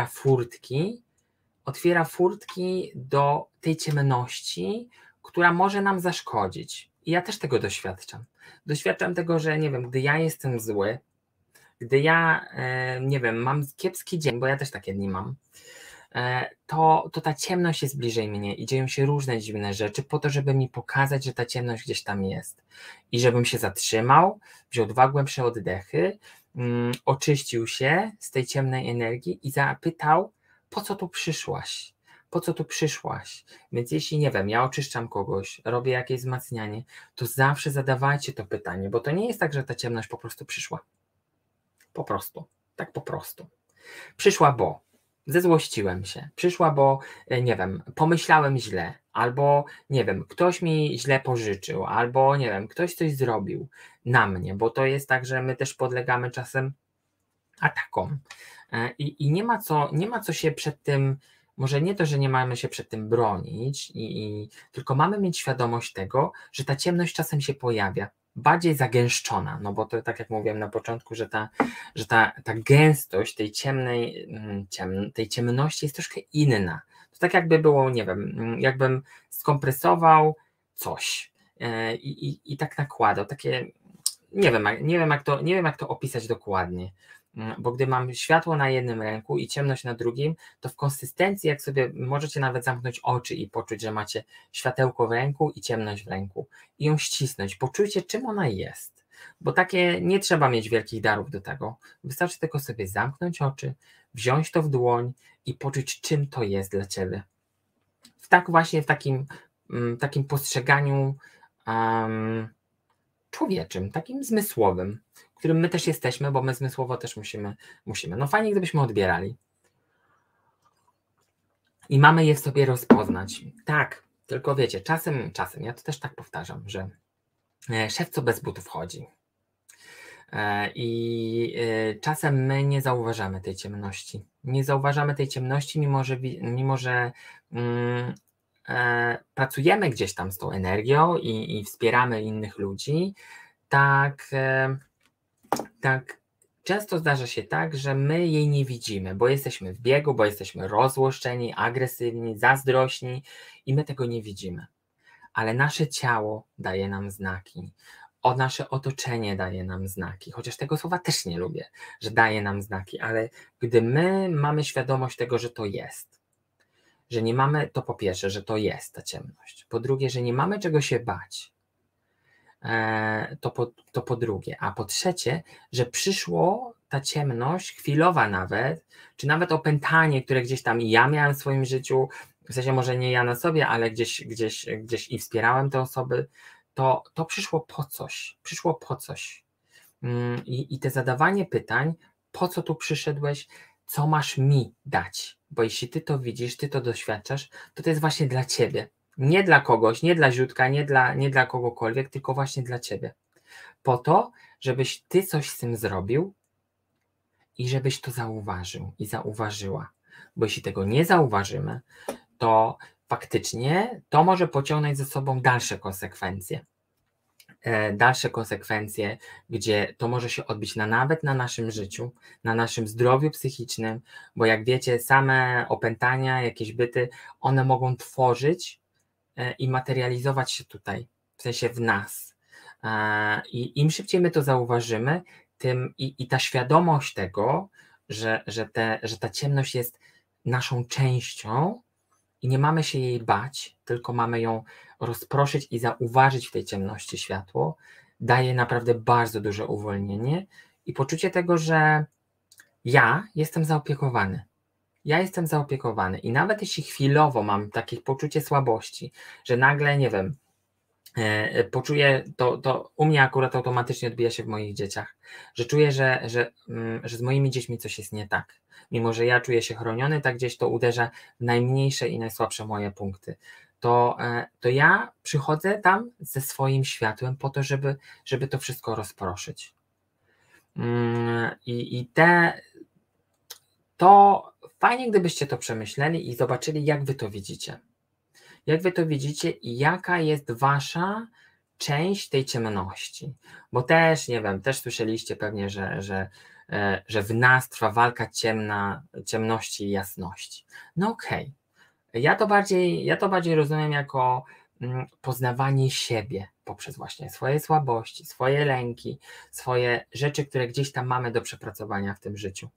otwiera furtki do tej ciemności, która może nam zaszkodzić. I ja też tego doświadczam. Doświadczam tego, że nie wiem, gdy ja jestem zły, gdy ja, nie wiem, mam kiepski dzień, bo ja też takie dni mam, to ta ciemność jest bliżej mnie i dzieją się różne dziwne rzeczy po to, żeby mi pokazać, że ta ciemność gdzieś tam jest i żebym się zatrzymał, wziął 2 głębsze oddechy, oczyścił się z tej ciemnej energii i zapytał, po co tu przyszłaś? Po co tu przyszłaś? Więc jeśli, nie wiem, ja oczyszczam kogoś, robię jakieś wzmacnianie, to zawsze zadawajcie to pytanie, bo to nie jest tak, że ta ciemność po prostu przyszła. Po prostu. Tak po prostu. Przyszła, bo zezłościłem się. Przyszła, bo, nie wiem, pomyślałem źle, albo, nie wiem, ktoś mi źle pożyczył, albo, nie wiem, ktoś coś zrobił na mnie, bo to jest tak, że my też podlegamy czasem atakom. I nie ma co się przed tym, może nie to, że nie mamy się przed tym bronić, tylko mamy mieć świadomość tego, że ta ciemność czasem się pojawia, bardziej zagęszczona, no bo to tak jak mówiłem na początku, że ta gęstość tej tej ciemności jest troszkę inna. To tak jakby było, nie wiem, jakbym skompresował coś i tak nakładał, takie, nie wiem jak to opisać dokładnie, bo gdy mam światło na jednym ręku i ciemność na drugim, to w konsystencji, jak sobie możecie nawet zamknąć oczy i poczuć, że macie światełko w ręku i ciemność w ręku i ją ścisnąć, poczujcie, czym ona jest, bo takie nie trzeba mieć wielkich darów do tego, wystarczy tylko sobie zamknąć oczy, wziąć to w dłoń i poczuć, czym to jest dla ciebie. W takim postrzeganiu człowieczym, takim zmysłowym, którym my też jesteśmy, bo my zmysłowo też musimy. No fajnie, gdybyśmy odbierali. I mamy je w sobie rozpoznać. Tak, tylko wiecie, czasem, ja to też tak powtarzam, że szef co bez butów chodzi. I czasem my nie zauważamy tej ciemności. Nie zauważamy tej ciemności, mimo że pracujemy gdzieś tam z tą energią i wspieramy innych ludzi, tak często zdarza się tak, że my jej nie widzimy, bo jesteśmy w biegu, bo jesteśmy rozłoszczeni, agresywni, zazdrośni i my tego nie widzimy. Ale nasze ciało daje nam znaki, nasze otoczenie daje nam znaki, chociaż tego słowa też nie lubię, że daje nam znaki, ale gdy my mamy świadomość tego, że to jest, że nie mamy, to po pierwsze, że to jest ta ciemność, po drugie, że nie mamy czego się bać, to po drugie, a po trzecie, że przyszło ta ciemność, chwilowa nawet, czy nawet opętanie, które gdzieś tam ja miałem w swoim życiu, w sensie może nie ja na sobie, ale gdzieś i wspierałem te osoby, to przyszło po coś. I te zadawanie pytań, po co tu przyszedłeś, co masz mi dać, bo jeśli ty to widzisz, ty to doświadczasz, to jest właśnie dla ciebie. Nie dla kogoś, nie dla Ziutka, nie dla kogokolwiek, tylko właśnie dla ciebie. Po to, żebyś ty coś z tym zrobił i żebyś to zauważył i zauważyła. Bo jeśli tego nie zauważymy, to faktycznie to może pociągnąć ze sobą dalsze konsekwencje. Gdzie to może się odbić nawet na naszym życiu, na naszym zdrowiu psychicznym, bo jak wiecie, same opętania, jakieś byty, one mogą tworzyć i materializować się tutaj, w sensie w nas. I im szybciej my to zauważymy, tym i ta świadomość tego, że ta ciemność jest naszą częścią i nie mamy się jej bać, tylko mamy ją rozproszyć i zauważyć w tej ciemności światło, daje naprawdę bardzo duże uwolnienie i poczucie tego, że ja jestem zaopiekowany. Ja jestem zaopiekowany i nawet jeśli chwilowo mam takie poczucie słabości, że nagle, nie wiem, poczuję, to u mnie akurat automatycznie odbija się w moich dzieciach, że czuję, że z moimi dziećmi coś jest nie tak. Mimo że ja czuję się chroniony, tak gdzieś to uderza w najmniejsze i najsłabsze moje punkty. To ja przychodzę tam ze swoim światłem po to, żeby to wszystko rozproszyć. To fajnie, gdybyście to przemyśleli i zobaczyli, jak wy to widzicie. Jak wy to widzicie i jaka jest wasza część tej ciemności. Bo też, nie wiem, też słyszeliście pewnie, że w nas trwa walka ciemności i jasności. No okej. Ja to bardziej rozumiem jako poznawanie siebie poprzez właśnie swoje słabości, swoje lęki, swoje rzeczy, które gdzieś tam mamy do przepracowania w tym życiu.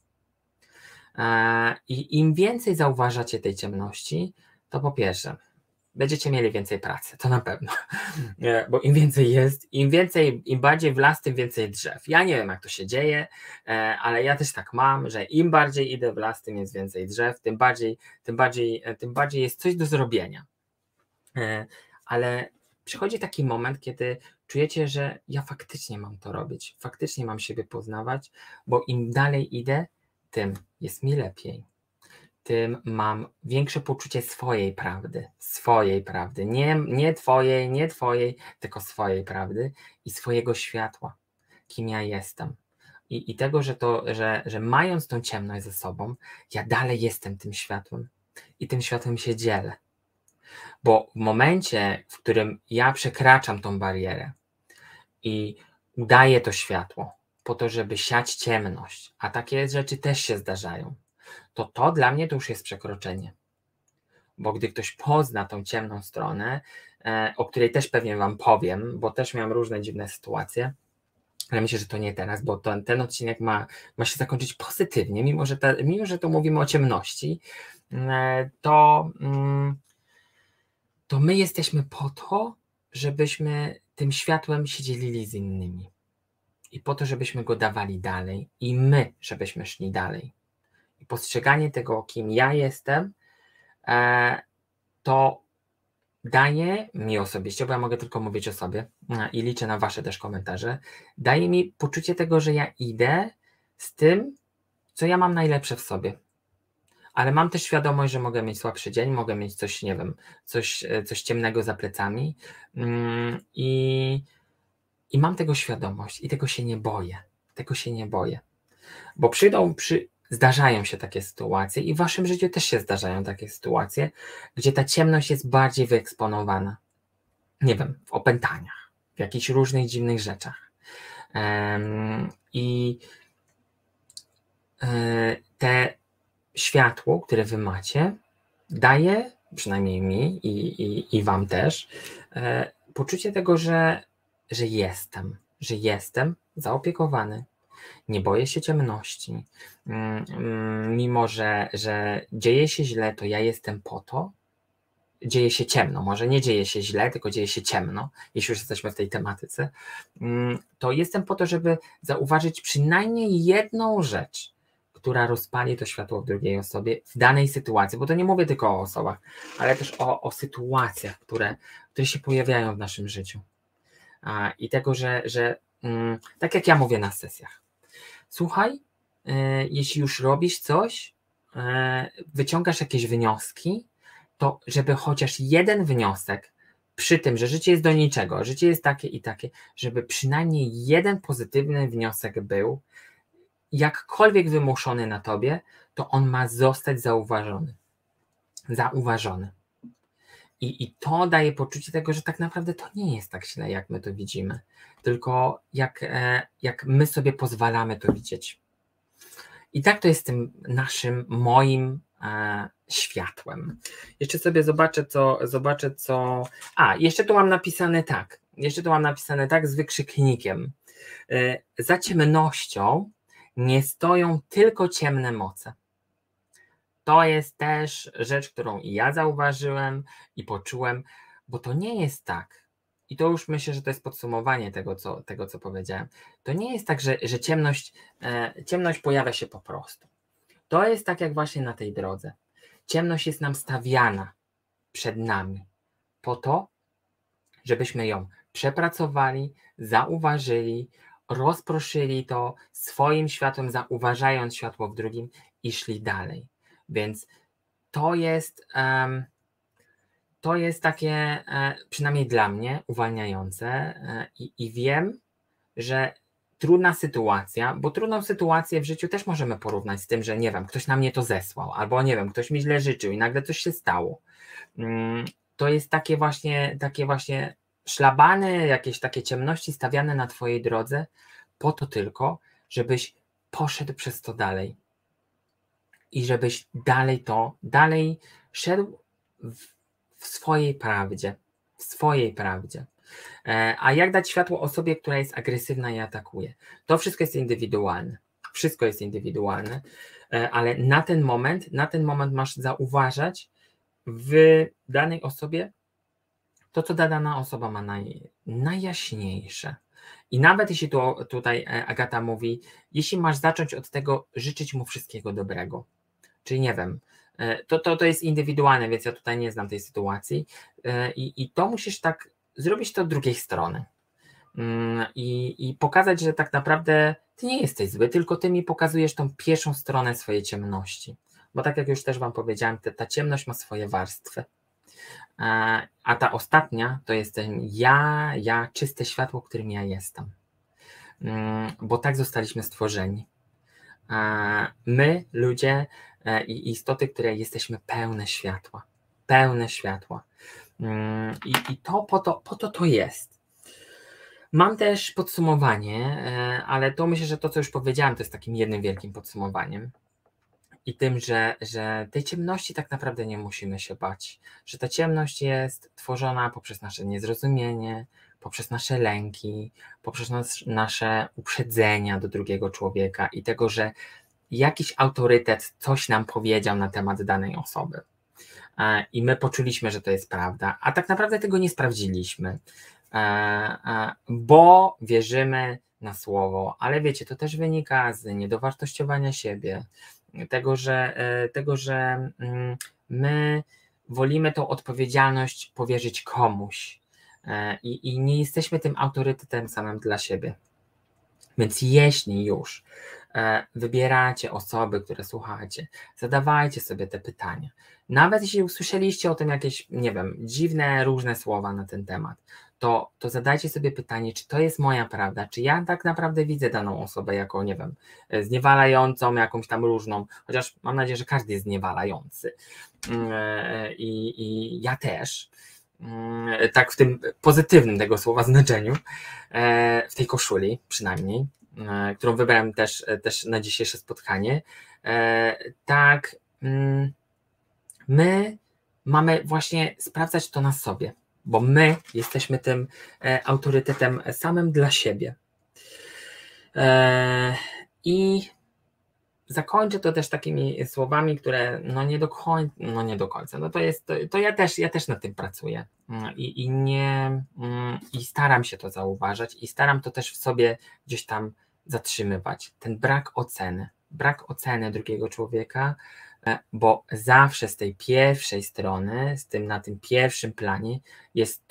I im więcej zauważacie tej ciemności, to po pierwsze, będziecie mieli więcej pracy, to na pewno, bo im więcej jest, im bardziej w las, tym więcej drzew. Ja nie wiem, jak to się dzieje, ale ja też tak mam, że im bardziej idę w las, tym jest więcej drzew, tym bardziej jest coś do zrobienia. Ale przychodzi taki moment, kiedy czujecie, że ja faktycznie mam to robić, faktycznie mam siebie poznawać, bo im dalej idę, tym jest mi lepiej. Tym mam większe poczucie swojej prawdy, nie twojej, tylko swojej prawdy i swojego światła, kim ja jestem. I tego, że mając tą ciemność ze sobą, ja dalej jestem tym światłem i tym światłem się dzielę. Bo w momencie, w którym ja przekraczam tą barierę i daję to światło po to, żeby siać ciemność, a takie rzeczy też się zdarzają, to dla mnie to już jest przekroczenie. Bo gdy ktoś pozna tą ciemną stronę, o której też pewnie wam powiem, bo też miałem różne dziwne sytuacje, ale myślę, że to nie teraz, bo ten odcinek ma się zakończyć pozytywnie, mimo że to mówimy o ciemności, to my jesteśmy po to, żebyśmy tym światłem się dzielili z innymi. I po to, żebyśmy go dawali dalej i my, żebyśmy szli dalej. I postrzeganie tego, kim ja jestem, to daje mi osobiście, bo ja mogę tylko mówić o sobie i liczę na wasze też komentarze, daje mi poczucie tego, że ja idę z tym, co ja mam najlepsze w sobie. Ale mam też świadomość, że mogę mieć słabszy dzień, mogę mieć coś, nie wiem, coś ciemnego za plecami i mam tego świadomość i tego się nie boję. Bo zdarzają się takie sytuacje i w waszym życiu też się zdarzają takie sytuacje, gdzie ta ciemność jest bardziej wyeksponowana. Nie wiem, w opętaniach, w jakichś różnych dziwnych rzeczach. I te światło, które wy macie, daje, przynajmniej mi i wam też, poczucie tego, że jestem zaopiekowany. Nie boję się ciemności. Mimo, że dzieje się źle, to ja jestem po to. Dzieje się ciemno, może nie dzieje się źle, tylko dzieje się ciemno, jeśli już jesteśmy w tej tematyce. To jestem po to, żeby zauważyć przynajmniej jedną rzecz, która rozpali to światło w drugiej osobie w danej sytuacji, bo to nie mówię tylko o osobach, ale też o sytuacjach, które się pojawiają w naszym życiu. I tego, że tak jak ja mówię na sesjach, słuchaj, jeśli już robisz coś, wyciągasz jakieś wnioski, to żeby chociaż jeden wniosek, przy tym, że życie jest do niczego, życie jest takie i takie, żeby przynajmniej jeden pozytywny wniosek był, jakkolwiek wymuszony na tobie, to on ma zostać zauważony. I to daje poczucie tego, że tak naprawdę to nie jest tak źle, jak my to widzimy, tylko jak my sobie pozwalamy to widzieć. I tak to jest tym moim światłem. Jeszcze sobie zobaczę co... jeszcze tu mam napisane tak, z wykrzyknikiem. Za ciemnością nie stoją tylko ciemne moce. To jest też rzecz, którą i ja zauważyłem i poczułem, bo to nie jest tak. I to już myślę, że to jest podsumowanie tego, co powiedziałem. To nie jest tak, że ciemność pojawia się po prostu. To jest tak jak właśnie na tej drodze. Ciemność jest nam stawiana przed nami po to, żebyśmy ją przepracowali, zauważyli, rozproszyli to swoim światłem, zauważając światło w drugim i szli dalej. Więc to jest takie, przynajmniej dla mnie, uwalniające i wiem, że trudna sytuacja, bo trudną sytuację w życiu też możemy porównać z tym, że nie wiem, ktoś na mnie to zesłał, albo nie wiem, ktoś mi źle życzył i nagle coś się stało. To jest takie właśnie szlabany, jakieś takie ciemności stawiane na twojej drodze po to tylko, żebyś poszedł przez to dalej. I żebyś dalej szedł w swojej prawdzie. w swojej prawdzie. A jak dać światło osobie, która jest agresywna i atakuje? To wszystko jest indywidualne. Wszystko jest indywidualne, ale na ten moment masz zauważać w danej osobie to, co dana osoba ma najjaśniejsze. I nawet jeśli tutaj Agata mówi, jeśli masz zacząć od tego, życzyć mu wszystkiego dobrego, czyli nie wiem, to jest indywidualne, więc ja tutaj nie znam tej sytuacji i to musisz tak zrobić to od drugiej strony i pokazać, że tak naprawdę ty nie jesteś zły, tylko ty mi pokazujesz tą pierwszą stronę swojej ciemności, bo tak jak już też wam powiedziałem, ta ciemność ma swoje warstwy, a ta ostatnia to jestem ja, czyste światło, którym ja jestem, bo tak zostaliśmy stworzeni. My, ludzie i istoty, które jesteśmy pełne światła. I to po to jest. Mam też podsumowanie, ale to myślę, że to, co już powiedziałem, to jest takim jednym wielkim podsumowaniem. I tym, że tej ciemności tak naprawdę nie musimy się bać. Że ta ciemność jest tworzona poprzez nasze niezrozumienie, poprzez nasze lęki, poprzez nasze uprzedzenia do drugiego człowieka i tego, że jakiś autorytet coś nam powiedział na temat danej osoby. I my poczuliśmy, że to jest prawda, a tak naprawdę tego nie sprawdziliśmy, bo wierzymy na słowo, ale wiecie, to też wynika z niedowartościowania siebie, tego, że my wolimy tą odpowiedzialność powierzyć komuś i nie jesteśmy tym autorytetem samym dla siebie. Więc jeśli już wybieracie osoby, które słuchacie, zadawajcie sobie te pytania. Nawet jeśli usłyszeliście o tym jakieś, nie wiem, dziwne, różne słowa na ten temat, to zadajcie sobie pytanie, czy to jest moja prawda, czy ja tak naprawdę widzę daną osobę jako, nie wiem, zniewalającą, jakąś tam różną, chociaż mam nadzieję, że każdy jest zniewalający. I ja też. Tak w tym pozytywnym tego słowa znaczeniu, w tej koszuli przynajmniej, którą wybrałem też na dzisiejsze spotkanie, tak my mamy właśnie sprawdzać to na sobie, bo my jesteśmy tym autorytetem samym dla siebie. I zakończę to też takimi słowami, które nie do końca, to ja też nad tym pracuję i staram się to zauważać i staram to też w sobie gdzieś tam zatrzymywać, ten brak oceny drugiego człowieka, bo zawsze z tej pierwszej strony, na tym pierwszym planie jest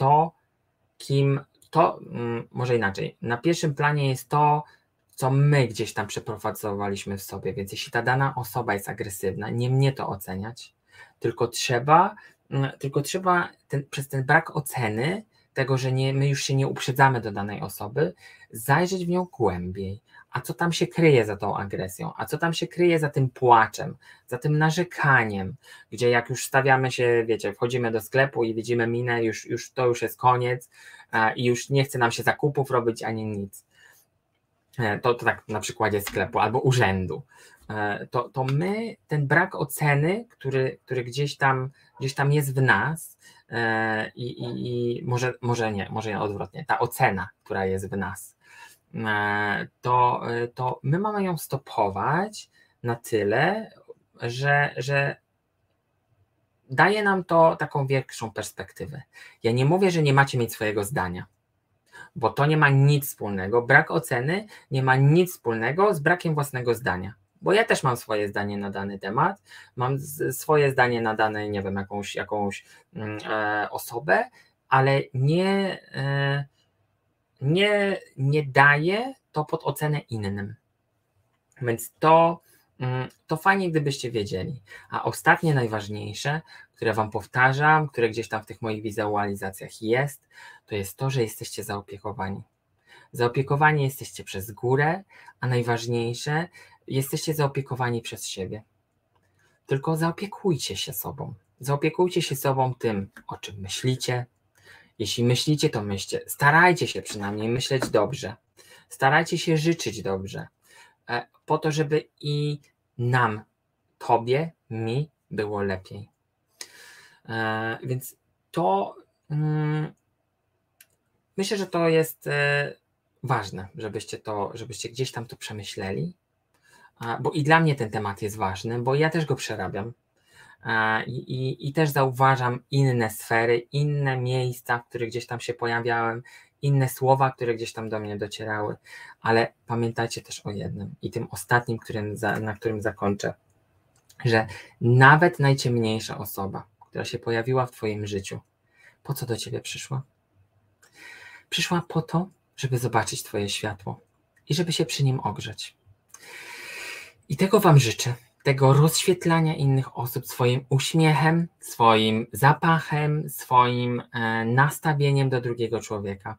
może inaczej, na pierwszym planie jest to, co my gdzieś tam przepracowaliśmy w sobie, więc jeśli ta dana osoba jest agresywna, nie mnie to oceniać, tylko trzeba przez ten brak oceny, tego, że my już się nie uprzedzamy do danej osoby, zajrzeć w nią głębiej. A co tam się kryje za tą agresją? A co tam się kryje za tym płaczem, za tym narzekaniem, gdzie jak już stawiamy się, wiecie, wchodzimy do sklepu i widzimy minę, to już jest koniec i już nie chce nam się zakupów robić ani nic. To tak na przykładzie sklepu albo urzędu. To my, ten brak oceny, który gdzieś tam jest w nas i może odwrotnie, ta ocena, która jest w nas, to my mamy ją stopować na tyle, że daje nam to taką większą perspektywę. Ja nie mówię, że nie macie mieć swojego zdania, bo to nie ma nic wspólnego, brak oceny nie ma nic wspólnego z brakiem własnego zdania, bo ja też mam swoje zdanie na dany temat, mam swoje zdanie na dane, nie wiem, jakąś osobę, ale nie daję to pod ocenę innym, więc to fajnie, gdybyście wiedzieli. A ostatnie, najważniejsze, które wam powtarzam, które gdzieś tam w tych moich wizualizacjach jest, to jest to, że jesteście zaopiekowani. Zaopiekowani jesteście przez górę, a najważniejsze, jesteście zaopiekowani przez siebie. Tylko zaopiekujcie się sobą. Zaopiekujcie się sobą tym, o czym myślicie. Jeśli myślicie, to myślcie. Starajcie się przynajmniej myśleć dobrze. Starajcie się życzyć dobrze. Po to, żeby i nam, tobie, mi było lepiej. Więc to Myślę, że to jest ważne, żebyście gdzieś tam to przemyśleli, bo i dla mnie ten temat jest ważny, bo ja też go przerabiam i też zauważam inne sfery, inne miejsca, w których gdzieś tam się pojawiałem, inne słowa, które gdzieś tam do mnie docierały, ale pamiętajcie też o jednym i tym ostatnim, na którym zakończę, że nawet najciemniejsza osoba, która się pojawiła w twoim życiu, po co do ciebie przyszła? Przyszła po to, żeby zobaczyć twoje światło i żeby się przy nim ogrzeć. I tego wam życzę, tego rozświetlania innych osób swoim uśmiechem, swoim zapachem, swoim nastawieniem do drugiego człowieka.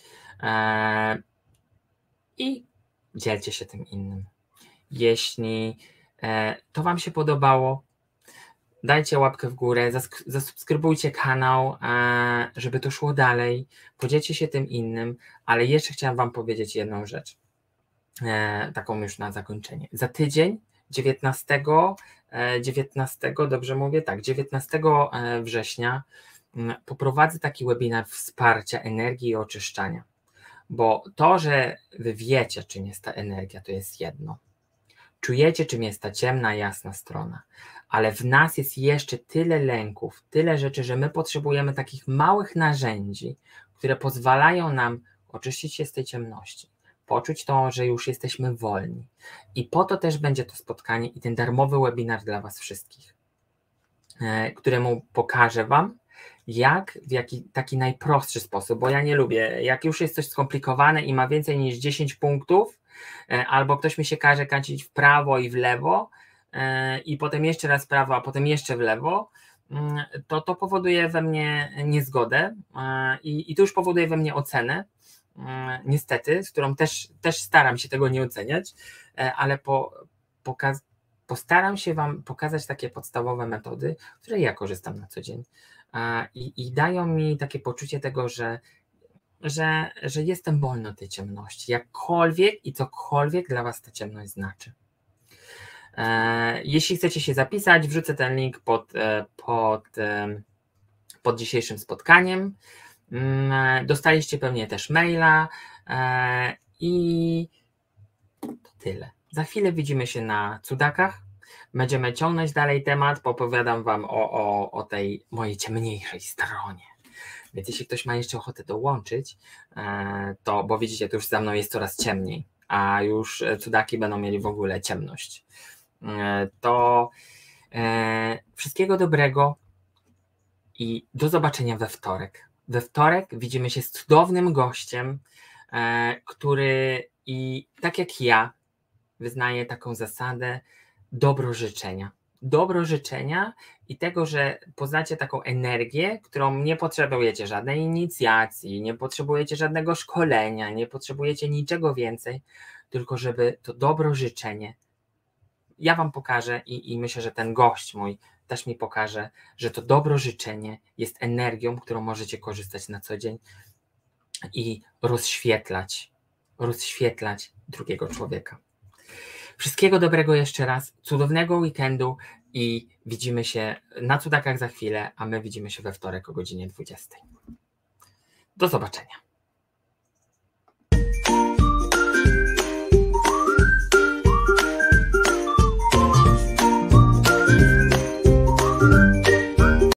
I dzielcie się tym innym. Jeśli to wam się podobało, dajcie łapkę w górę, zasubskrybujcie kanał, żeby to szło dalej, podzielcie się tym innym, ale jeszcze chciałam wam powiedzieć jedną rzecz, taką już na zakończenie. Za tydzień, 19, dobrze mówię? Tak, 19 września poprowadzę taki webinar wsparcia energii i oczyszczania, bo to, że wy wiecie, czym jest ta energia, to jest jedno. Czujecie, czym jest ta ciemna, jasna strona, ale w nas jest jeszcze tyle lęków, tyle rzeczy, że my potrzebujemy takich małych narzędzi, które pozwalają nam oczyścić się z tej ciemności, poczuć to, że już jesteśmy wolni. I po to też będzie to spotkanie i ten darmowy webinar dla was wszystkich, któremu pokażę wam, jak w taki najprostszy sposób, bo ja nie lubię, jak już jest coś skomplikowane i ma więcej niż 10 punktów, albo ktoś mi się każe kręcić w prawo i w lewo i potem jeszcze raz w prawo, a potem jeszcze w lewo, to powoduje we mnie niezgodę i to już powoduje we mnie ocenę, niestety, z którą też staram się tego nie oceniać, ale postaram się wam pokazać takie podstawowe metody, które ja korzystam na co dzień i dają mi takie poczucie tego, że jestem wolny od tej ciemności, jakkolwiek i cokolwiek dla was ta ciemność znaczy. Jeśli chcecie się zapisać, wrzucę ten link pod dzisiejszym spotkaniem. Dostaliście pewnie też maila i to tyle. Za chwilę widzimy się na cudakach. Będziemy ciągnąć dalej temat, opowiadam wam o tej mojej ciemniejszej stronie. Więc jeśli ktoś ma jeszcze ochotę dołączyć, to, bo widzicie, to już za mną jest coraz ciemniej, a już cudaki będą mieli w ogóle ciemność. To wszystkiego dobrego i do zobaczenia we wtorek. We wtorek widzimy się z cudownym gościem, który i tak jak ja wyznaje taką zasadę dobrożyczenia i tego, że poznacie taką energię, którą nie potrzebujecie żadnej inicjacji, nie potrzebujecie żadnego szkolenia, nie potrzebujecie niczego więcej, tylko żeby to dobrożyczenie, ja wam pokażę i myślę, że ten gość mój też mi pokaże, że to dobrożyczenie jest energią, którą możecie korzystać na co dzień i rozświetlać drugiego człowieka. Wszystkiego dobrego jeszcze raz, cudownego weekendu i widzimy się na cudakach za chwilę, a my widzimy się we wtorek o godzinie 20. Do zobaczenia.